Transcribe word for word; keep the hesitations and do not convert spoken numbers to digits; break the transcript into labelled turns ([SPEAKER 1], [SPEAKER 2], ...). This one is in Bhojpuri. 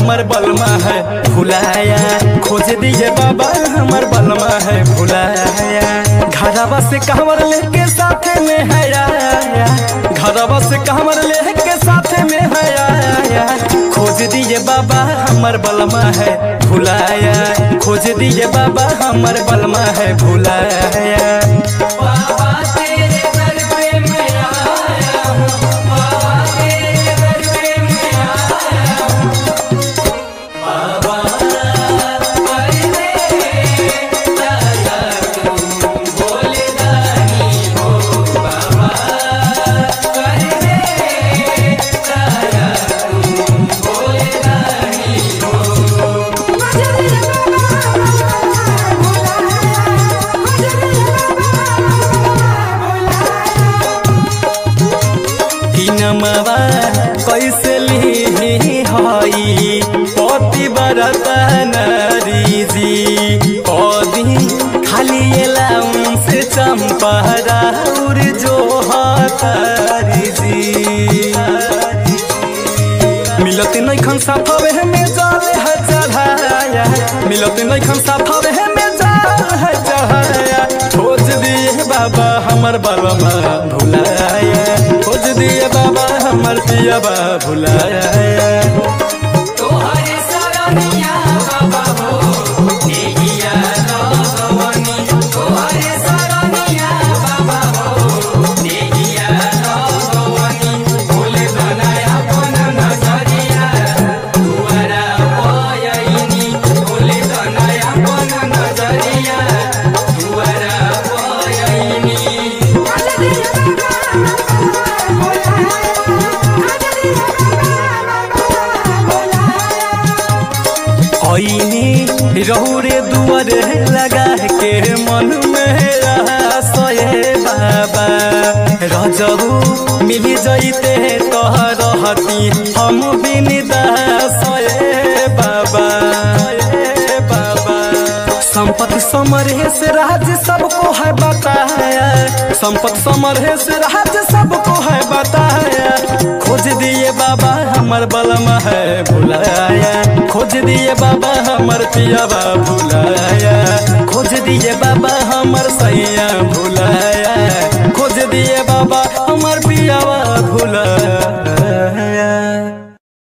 [SPEAKER 1] हमर बलमा है भुलाया, खोज दिए बाबा हमर बलमा है भुलाया। घरवा से कांवर लेके साथे में है आया, घरवा से कांवर लेके साथे में है आया। खोज दिए बाबा हमर बलमा है भुलाया, खोज दिए बाबा हमर बलमा है भुलाया। नमवा कैसे ली हई पति बरता नारी जी, पदी खाली एलाउन से चंपरा उर जो हतारी जी। मिलत नहीं खन साफवे में जाले है चढ़ाया, मिलत नहीं खन साफवे में जाले है चढ़ाया। खोज दिए बाबा हमर बलमा भुलाया, खोज दिए बाबा हमर पियाबा भुलाया।
[SPEAKER 2] तोहरे सरनिया बाबा हो नेहिया लगवनी, तोहरे सरनिया बाबा हो नेहिया लगवनी। बोले बनाया अपन नजरिया दुआरा पयनी, बोले बनाया अपन नजरिया दुआरा पयनी।
[SPEAKER 1] रहुरे दुआर लगा के मन में सोए बाबा, रजहू मिल जैते कह रहती हम बिनिदा सोए बाबा। संपत्ति समरहेश राज सबको है बताया, संपत्ति समरहेश राज सबको है बताया। खोज दिए बाबा हमर बलमा है भुलाया, खोज दिए बाबा हमर पियाबा भुलाया, खोज दिए बाबा हमर सैया भुलाया, खोज दिए बाबा हमर पियाबा